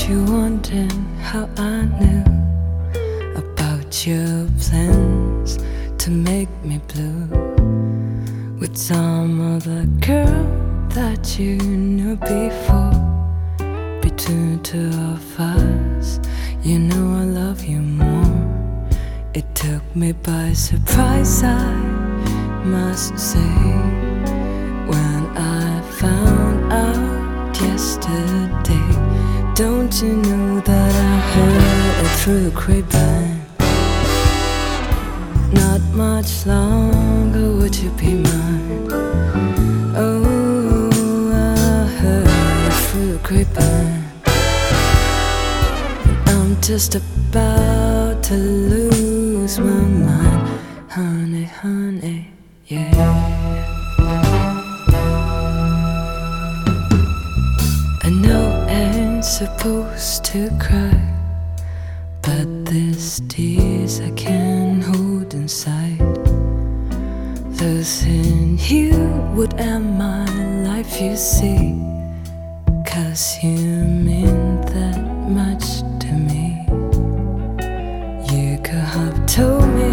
you wondering how I knew about your plans to make me blue with some other girl that you knew before. Between two of us, you know I love you more. It took me by surprise, I must say, when I found out yesterday. Don't you know that I heard it through the grapevine? Not much longer would you be mine. Oh, I heard it through the grapevine. I'm just about to lose my mind, honey, honey, yeah. I know I ain't supposed to cry, but these tears I can't hold inside. Losing you would end my life, you see, 'cause you mean that much to me. You could have told me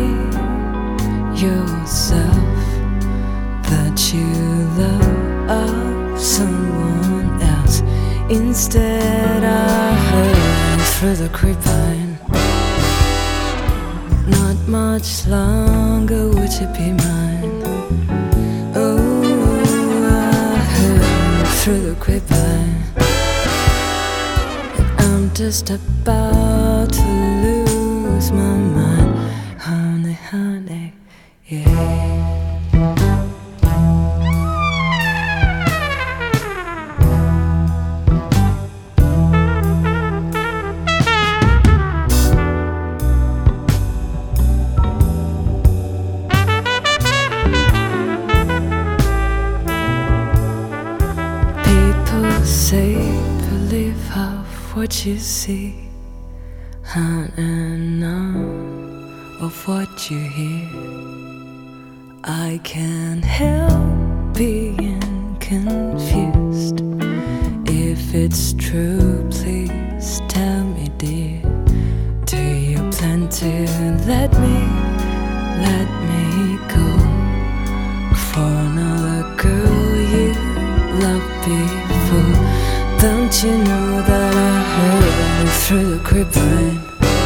yourself that you love someone else. Instead I heard through the grapevine. Not much longer would you be mine. Oh, I heard through the grapevine. I'm just about to lose my mind, honey, honey, yeah. Say, believe half what you see, and none of what you hear. I can't help being confused. If it's true, please tell me, dear. Do you plan to let me go for another girl you loved before? Don't you know that I heard it through the grapevine?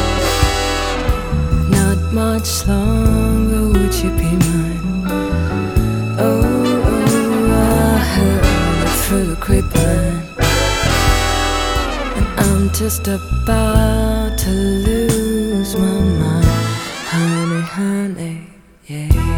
Not much longer would you be mine. Oh, I heard it through the grapevine. And I'm just about to lose my mind, honey, honey, yeah.